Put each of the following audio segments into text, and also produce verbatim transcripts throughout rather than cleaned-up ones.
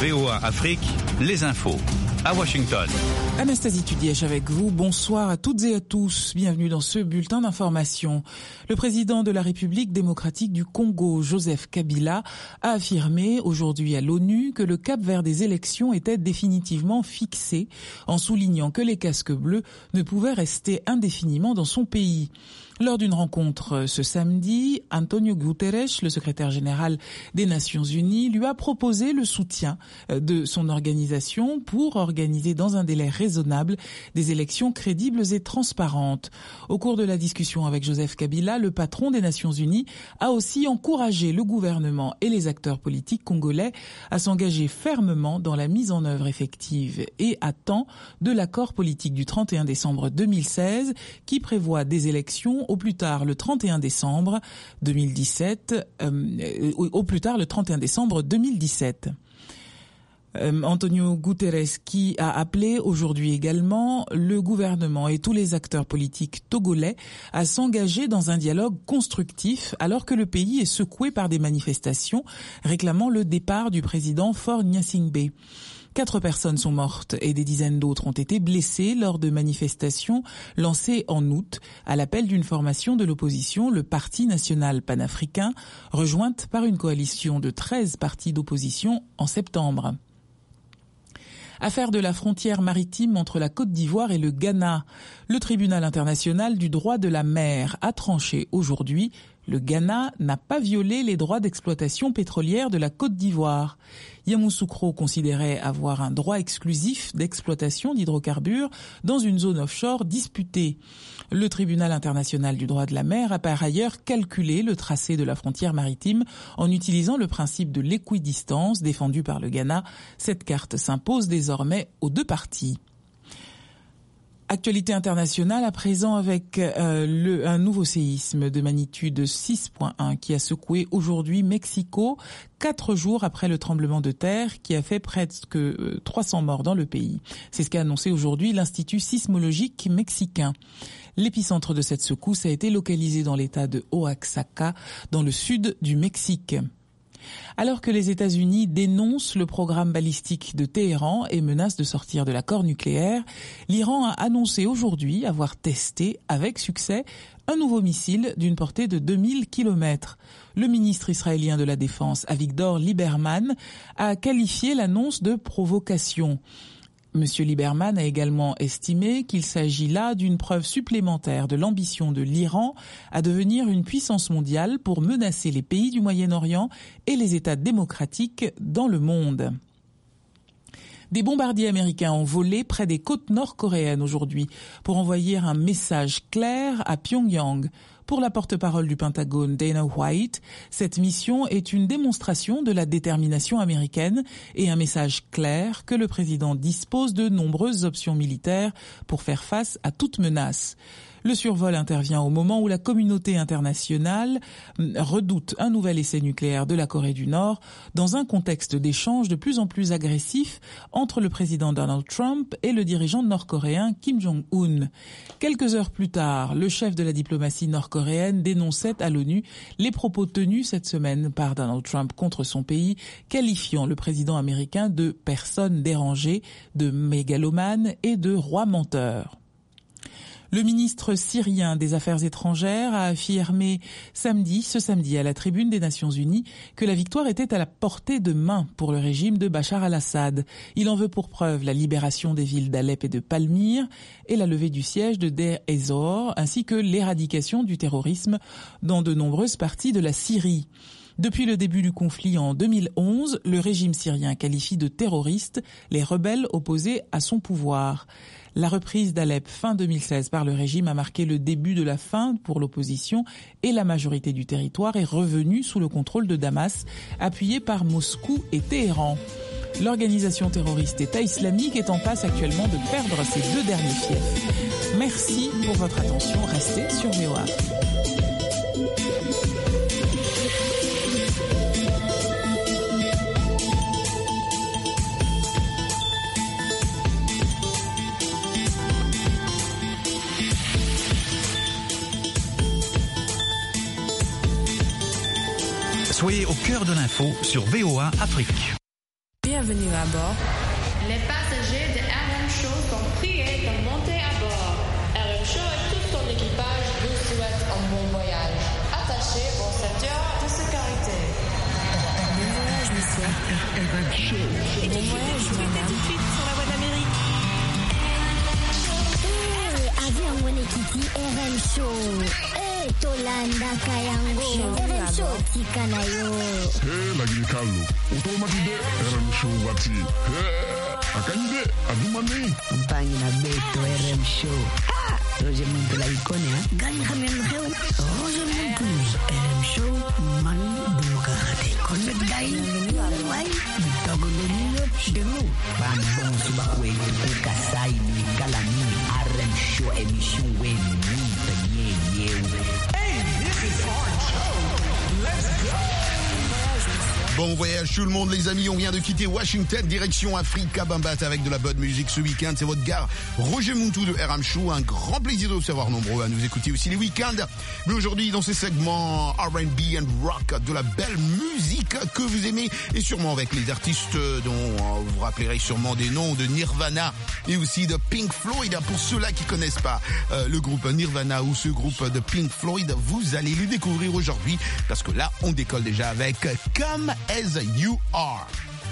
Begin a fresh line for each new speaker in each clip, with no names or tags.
V O A Afrique, les infos. À Washington.
Anastasie Tudièche avec vous. Bonsoir à toutes et à tous. Bienvenue dans ce bulletin d'information. Le président de la République démocratique du Congo, Joseph Kabila, a affirmé aujourd'hui à l'ONU que le cap vers des élections était définitivement fixé, en soulignant que les casques bleus ne pouvaient rester indéfiniment dans son pays. Lors d'une rencontre ce samedi, Antonio Guterres, le secrétaire général des Nations Unies, lui a proposé le soutien de son organisation pour organiser dans un délai raisonnable des élections crédibles et transparentes. Au cours de la discussion avec Joseph Kabila, le patron des Nations Unies a aussi encouragé le gouvernement et les acteurs politiques congolais à s'engager fermement dans la mise en œuvre effective et à temps de l'accord politique du trente et un décembre deux mille seize qui prévoit des élections au plus tard le trente et un décembre deux mille dix-sept, euh, au plus tard le trente et un décembre deux mille dix-sept. Euh, Antonio Guterres qui a appelé aujourd'hui également le gouvernement et tous les acteurs politiques togolais à s'engager dans un dialogue constructif alors que le pays est secoué par des manifestations réclamant le départ du président Faure Gnassingbé. Quatre personnes sont mortes et des dizaines d'autres ont été blessées lors de manifestations lancées en août à l'appel d'une formation de l'opposition, le Parti national panafricain, rejointe par une coalition de treize partis d'opposition en septembre. Affaire de la frontière maritime entre la Côte d'Ivoire et le Ghana. Le tribunal international du droit de la mer a tranché aujourd'hui. Le Ghana n'a pas violé les droits d'exploitation pétrolière de la Côte d'Ivoire. Yamoussoukro considérait avoir un droit exclusif d'exploitation d'hydrocarbures dans une zone offshore disputée. Le tribunal international du droit de la mer a par ailleurs calculé le tracé de la frontière maritime en utilisant le principe de l'équidistance défendu par le Ghana. Cette carte s'impose désormais aux deux parties. Actualité internationale à présent avec euh, le, un nouveau séisme de magnitude six virgule un qui a secoué aujourd'hui Mexico, quatre jours après le tremblement de terre qui a fait presque euh, trois cents morts dans le pays. C'est ce qu'a annoncé aujourd'hui l'Institut sismologique mexicain. L'épicentre de cette secousse a été localisé dans l'état de Oaxaca, dans le sud du Mexique. Alors que les États-Unis dénoncent le programme balistique de Téhéran et menacent de sortir de l'accord nucléaire, l'Iran a annoncé aujourd'hui avoir testé avec succès un nouveau missile d'une portée de deux mille kilomètres. Le ministre israélien de la Défense, Avigdor Lieberman, a qualifié l'annonce de provocation. Monsieur Lieberman a également estimé qu'il s'agit là d'une preuve supplémentaire de l'ambition de l'Iran à devenir une puissance mondiale pour menacer les pays du Moyen-Orient et les États démocratiques dans le monde. Des bombardiers américains ont volé près des côtes nord-coréennes aujourd'hui pour envoyer un message clair à Pyongyang. Pour la porte-parole du Pentagone, Dana White, cette mission est une démonstration de la détermination américaine et un message clair que le président dispose de nombreuses options militaires pour faire face à toute menace. Le survol intervient au moment où la communauté internationale redoute un nouvel essai nucléaire de la Corée du Nord dans un contexte d'échanges de plus en plus agressifs entre le président Donald Trump et le dirigeant nord-coréen Kim Jong-un. Quelques heures plus tard, le chef de la diplomatie nord-coréenne dénonçait à l'ONU les propos tenus cette semaine par Donald Trump contre son pays, qualifiant le président américain de personne dérangée, de mégalomane et de roi menteur. Le ministre syrien des Affaires étrangères a affirmé samedi, ce samedi à la tribune des Nations Unies que la victoire était à la portée de main pour le régime de Bachar al-Assad. Il en veut pour preuve la libération des villes d'Alep et de Palmyre et la levée du siège de Deir ez-Zor ainsi que l'éradication du terrorisme dans de nombreuses parties de la Syrie. Depuis le début du conflit en deux mille onze, le régime syrien qualifie de terroristes les rebelles opposés à son pouvoir. La reprise d'Alep fin deux mille seize par le régime a marqué le début de la fin pour l'opposition et la majorité du territoire est revenue sous le contrôle de Damas, appuyée par Moscou et Téhéran. L'organisation terroriste État islamique est en passe actuellement de perdre ses deux derniers fiefs. Merci pour votre attention. Restez sur V O A.
Soyez au cœur de l'info sur V O A Afrique.
Bienvenue à bord.
Les passagers de R M Show sont priés de monter à bord. R M Show et tout son équipage vous souhaitent un bon voyage. Attachez vos ceintures de sécurité.
Bon voyage, monsieur.
R M Show.
Et bon voyage, madame.
Tout de suite sur la voie d'Amérique.
Eh, avion wene kiti R M Show. Eh, tolanda kayango. R M Show tikana yo.
Eh, lagi Carlo. Automatique R M Show wati. Eh, akande adumane.
Mpangi na beto R M Show. Ah, Roger Muntu la icone, hein?
Gani khamen kheu.
Roger Muntu. R M Show man demokrate. Connect guy. Why? Togo de nilo demo. Ban bon suba kwe kasai ni kalani R M Show émission we ni tanye yew.
Hey, this is our show. Let's go.
Bon voyage tout le monde les amis, on vient de quitter Washington, direction Africa Bambat avec de la bonne musique ce week-end. C'est votre gars Roger Muntu de R M Show, un grand plaisir de vous savoir nombreux à nous écouter aussi les week-ends. Mais aujourd'hui dans ces segments R and B and rock, de la belle musique que vous aimez et sûrement avec les artistes dont vous vous rappellerez sûrement des noms de Nirvana et aussi de Pink Floyd. Pour ceux-là qui connaissent pas euh, le groupe Nirvana ou ce groupe de Pink Floyd, vous allez le découvrir aujourd'hui parce que là on décolle déjà avec Come As You Are.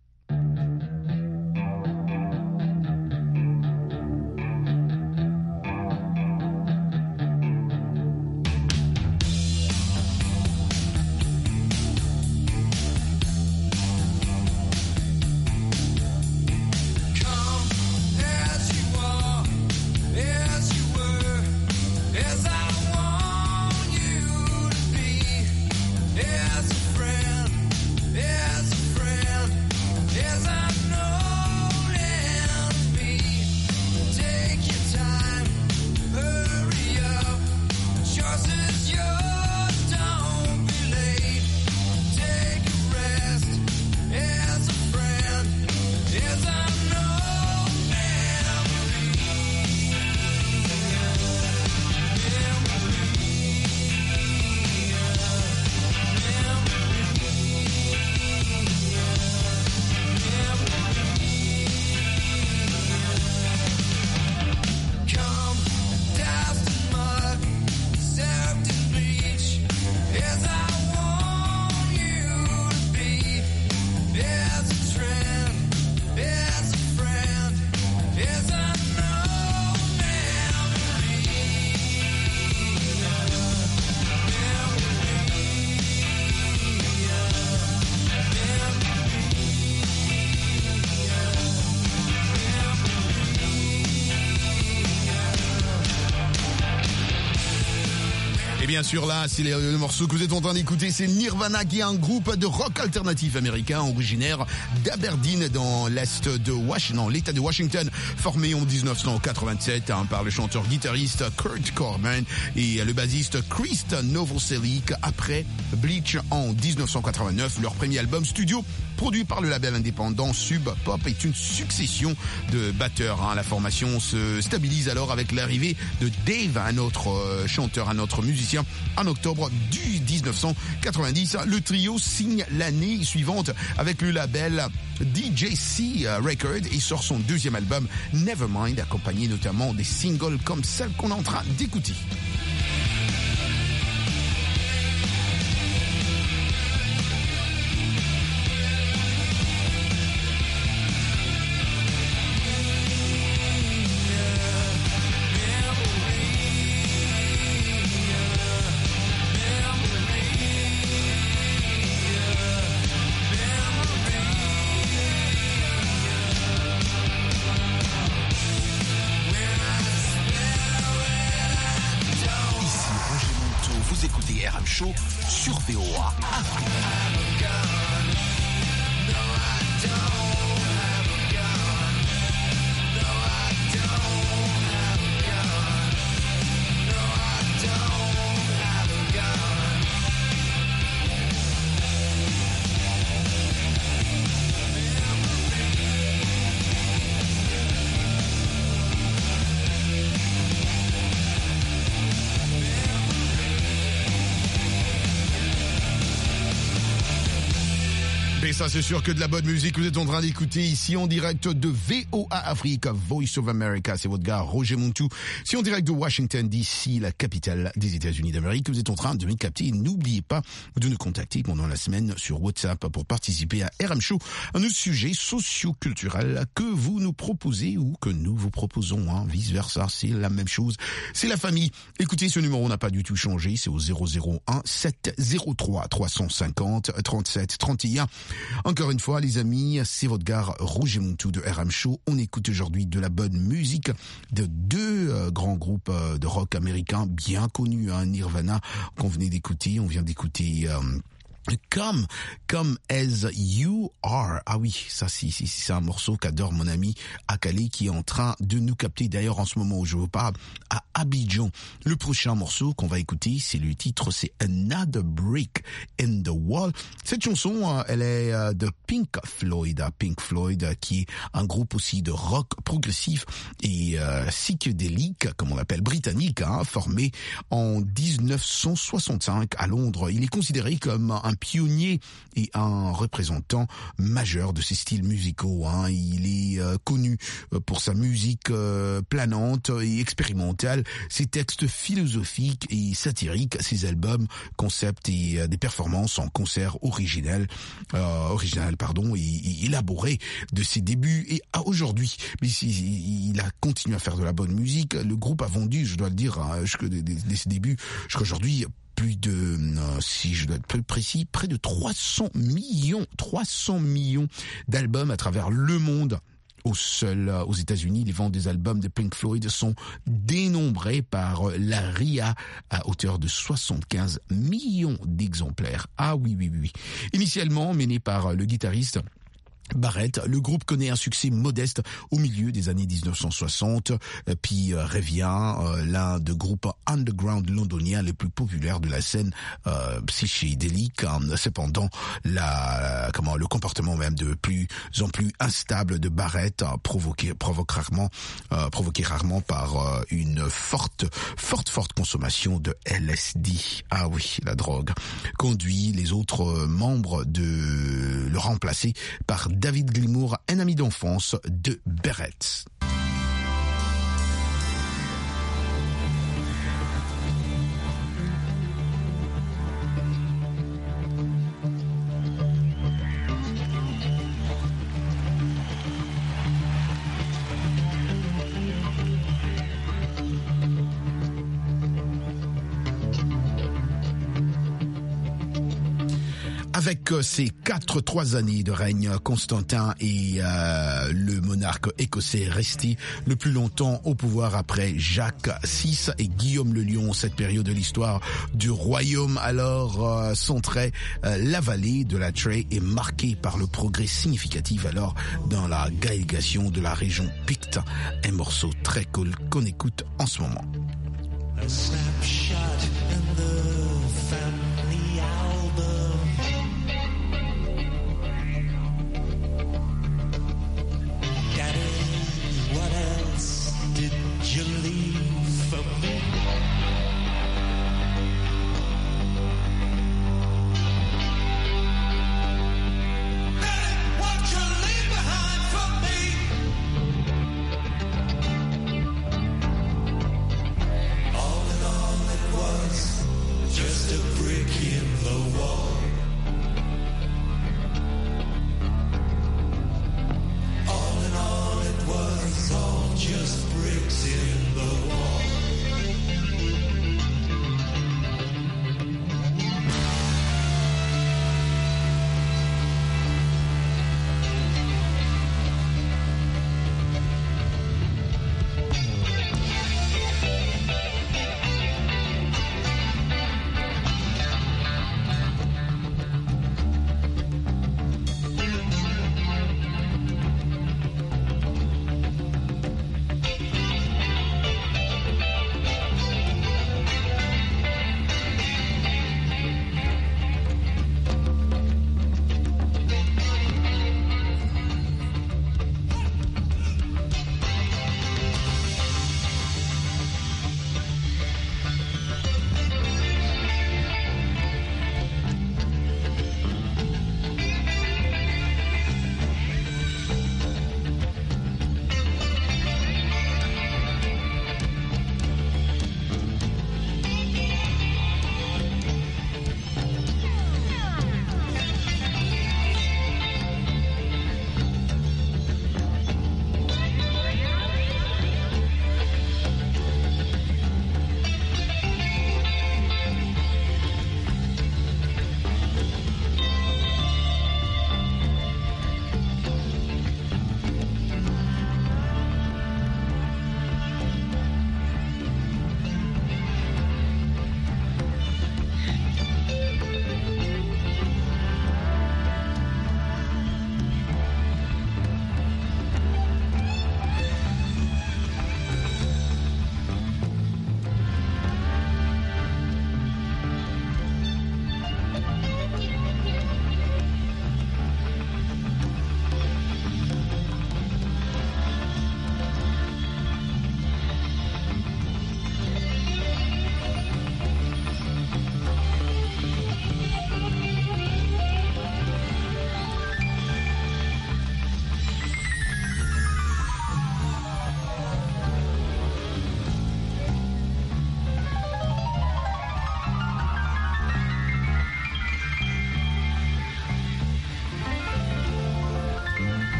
Bien sûr là, c'est le, le morceau que vous êtes en train d'écouter, c'est Nirvana qui est un groupe de rock alternatif américain originaire d'Aberdeen dans l'est de Washington, l'État de Washington, formé en dix-neuf cent quatre-vingt-sept hein, par le chanteur-guitariste Kurt Coleman et le bassiste Chris Novoselic. Après Bleach en dix-neuf cent quatre-vingt-neuf, leur premier album studio produit par le label indépendant Sub Pop est une succession de batteurs. Hein. La formation se stabilise alors avec l'arrivée de Dave, un autre euh, chanteur, un autre musicien. En octobre du dix-neuf cent quatre-vingt-dix, le trio signe l'année suivante avec le label D J C Records et sort son deuxième album Nevermind, accompagné notamment des singles comme celle qu'on est en train d'écouter. Show sur V O A Afrique. ça c'est sûr que de la bonne musique. Vous êtes en train d'écouter ici en direct de V O A Afrique, Voice of America. C'est votre gars Roger Montou. Si en direct de Washington D C, la capitale des États-Unis d'Amérique, vous êtes en train de me capter. N'oubliez pas de nous contacter pendant la semaine sur WhatsApp pour participer à R M Show, un autre sujet socio-culturel que vous nous proposez ou que nous vous proposons, hein. Vice versa, c'est la même chose. C'est la famille. Écoutez, ce numéro n'a pas du tout changé. C'est au zéro zéro un sept zéro trois trois cent cinquante trente-sept trente et un. Encore une fois, les amis, c'est votre gars Roger Montou de R M Show. On écoute aujourd'hui de la bonne musique de deux euh, grands groupes euh, de rock américains bien connus, hein, Nirvana qu'on venait d'écouter. On vient d'écouter euh, Come, Come As You Are. Ah oui, ça c'est, c'est, c'est un morceau qu'adore mon ami Akale qui est en train de nous capter d'ailleurs en ce moment où je vous parle à Abidjan. Le prochain morceau qu'on va écouter, c'est le titre, c'est Another Brick in the Wall. Cette chanson, elle est de Pink Floyd, Pink Floyd qui est un groupe aussi de rock progressif et euh, psychédélique, comme on l'appelle, britannique, hein, formé en dix-neuf cent soixante-cinq à Londres. Il est considéré comme un pionnier et un représentant majeur de ces styles musicaux, hein. Il est euh, connu pour sa musique euh, planante et expérimentale, ses textes philosophiques et satiriques, ses albums, concepts et euh, des performances en concert original, euh, original pardon, et, et élaboré de ses débuts et à aujourd'hui. Mais il, il a continué à faire de la bonne musique. Le groupe a vendu, je dois le dire, hein, jusqu'à dès, dès ses débuts, jusqu'à aujourd'hui, plus de, euh, si je dois être plus précis, près de trois cents millions, trois cents millions d'albums à travers le monde. Au seul, euh, aux États-Unis, les ventes des albums de Pink Floyd sont dénombrées par euh, la R I A à hauteur de soixante-quinze millions d'exemplaires. Ah oui, oui, oui. Initialement mené par euh, le guitariste Barrett, le groupe connaît un succès modeste au milieu des années dix-neuf cent soixante, puis euh, revient euh, l'un des groupes underground londoniens les plus populaires de la scène euh, psychédélique. Cependant, la, comment, le comportement même de plus en plus instable de Barrett, provoqué, provoque rarement, euh, provoqué rarement par euh, une forte, forte, forte consommation de L S D. Ah oui, la drogue conduit les autres membres de le remplacer par David Gilmour, un ami d'enfance de Barrett. Avec ces quatre, trois années de règne, Constantin est euh, le monarque écossais resté le plus longtemps au pouvoir après Jacques six et Guillaume le Lion. Cette période de l'histoire du royaume alors euh, centrée, euh, la vallée de la Trey est marquée par le progrès significatif alors dans la gaélisation de la région Picte. Un morceau très cool qu'on écoute en ce moment.
A snapshot in the family album. What else did you leave for me? Daddy, what you leave behind for me? All in all, it was just a brick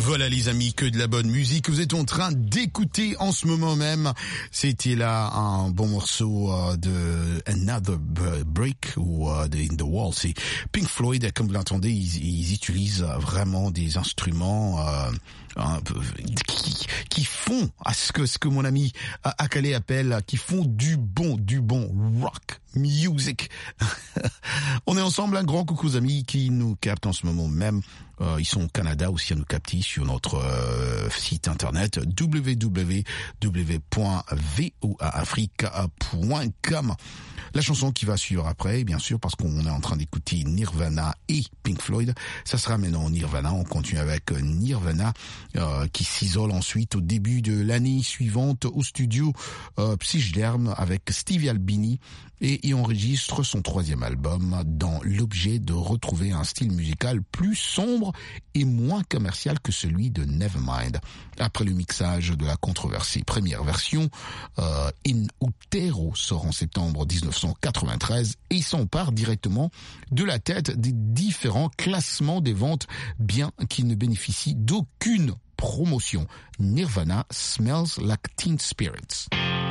Voilà les amis, que de la bonne musique que vous êtes en train d'écouter en ce moment même. C'était là un bon morceau euh, de Another Break ou euh, de In the Wall. C'est Pink Floyd, comme vous l'entendez, ils, ils utilisent vraiment des instruments euh, un peu, qui, qui font à ce que ce que mon ami Akale appelle, qui font du bon, du bon rock music. On est ensemble, un grand coucou aux amis qui nous captent en ce moment même. Euh, ils sont au Canada aussi à nous capter sur notre euh, site internet w w w point v o a africa point com. La chanson qui va suivre après, bien sûr, parce qu'on est en train d'écouter Nirvana et Pink Floyd, ça sera maintenant Nirvana. On continue avec Nirvana euh, qui s'isole ensuite au début de l'année suivante au studio euh, Psychderm avec Steve Albini et il enregistre son troisième album dans l'objet de retrouver un style musical plus sombre et moins commercial que celui de Nevermind. Après le mixage de la controversée première version, euh, In Utero sort en septembre dix-neuf cent quatre-vingt-treize et s'empare directement de la tête des différents classements des ventes, bien qu'il ne bénéficie d'aucune promotion. Nirvana Smells Like Teen Spirits.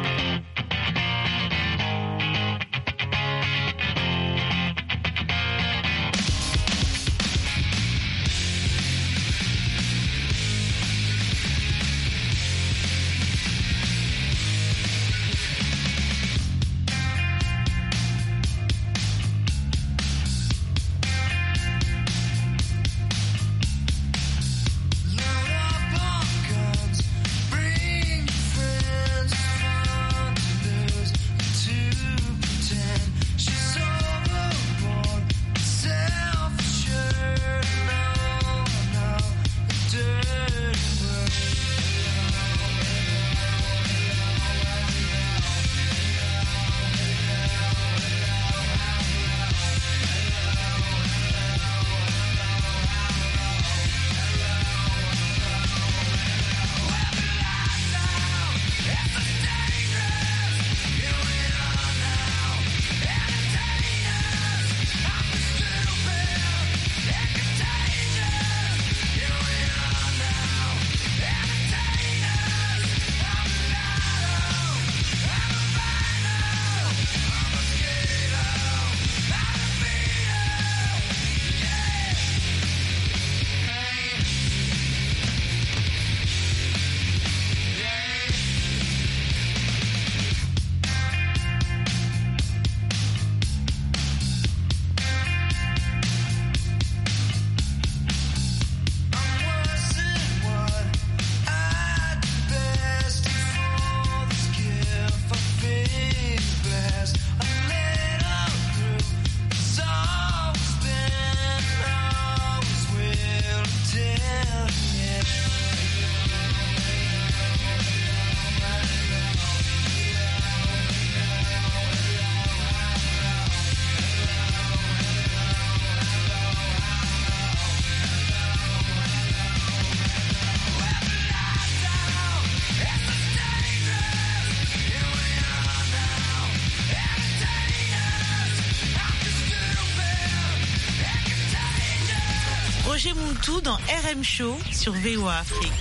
Roger Montou dans R M Show sur V O A Afrique.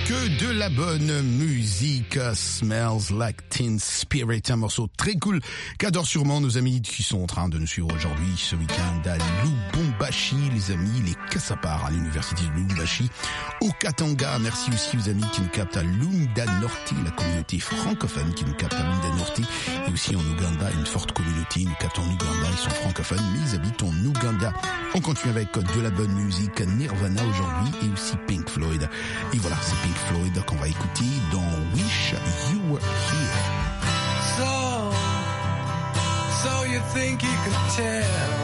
Que de la bonne musique. Smells Like Teen Spirit, un morceau très cool qu'adorent sûrement nos amis qui sont en train de nous suivre aujourd'hui ce week-end à Lubumbashi, les amis, les Kassapar à l'université de Lubumbashi, au Katanga. Merci aussi aux amis qui nous captent à Lunda Norte, la communauté francophone qui nous capte à Lunda Norte, et aussi en Ouganda, une forte communauté, ils nous captent en Ouganda, ils sont francophones, mais ils habitent en Ouganda. On continue avec de la bonne musique, Nirvana aujourd'hui et aussi Pink Floyd. Et voilà, c'est Pink Floyd qu'on va écouter dans Wish You Were Here.
So, so you think you could tell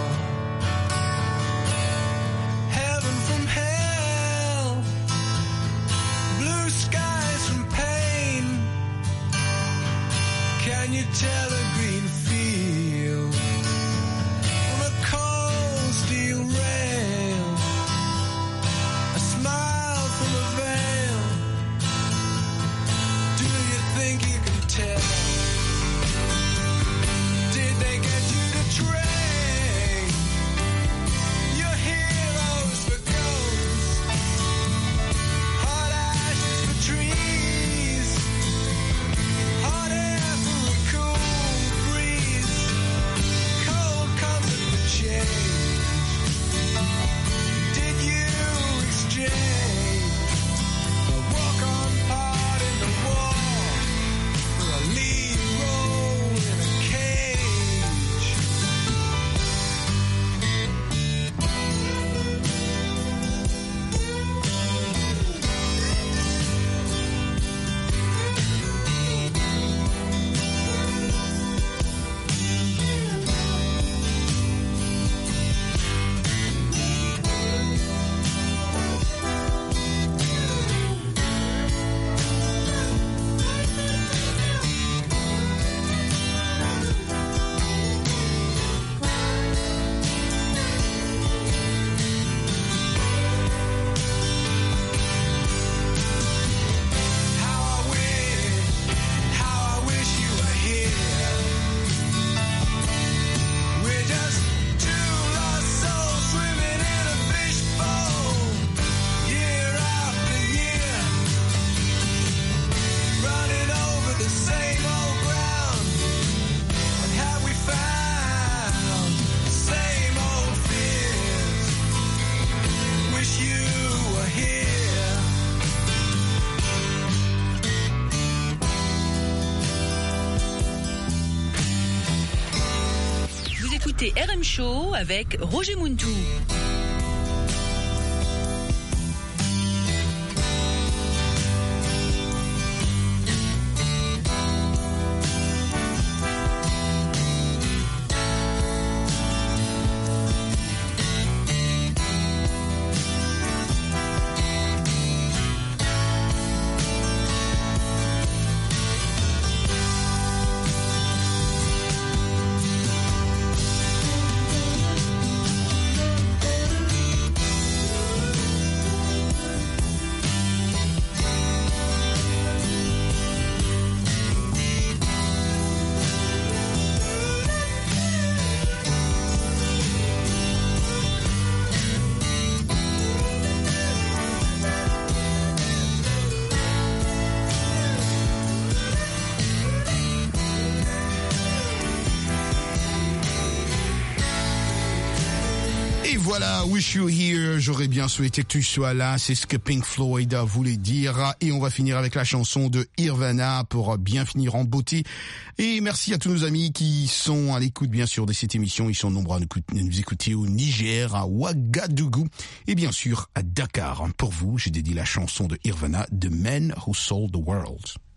heaven from hell, blue skies from pain? Can you tell a green field from a cold steel rail, a smile from a veil? Do you think you can tell? Did they get you to trade your heroes for ghosts, hot ashes for trees, hot air for a cool breeze, cold comfort for change? Did you exchange a walk-on part in the war for a lead role in a cage? How I wish, how I wish you were here. We're just two lost souls swimming in a fishbowl, year after year, running over the same old ground. And have we found the same old fears? Wish you were here.
Vous écoutez R M Show avec Roger Muntou.
Et voilà, Wish You Here, j'aurais bien souhaité que tu sois là, c'est ce que Pink Floyd voulait dire. Et on va finir avec la chanson de Nirvana pour bien finir en beauté. Et merci à tous nos amis qui sont à l'écoute bien sûr de cette émission. Ils sont nombreux à nous écouter au Niger, à Ouagadougou et bien sûr à Dakar. Pour vous, j'ai dédié la chanson de Nirvana, The Man Who Sold the World.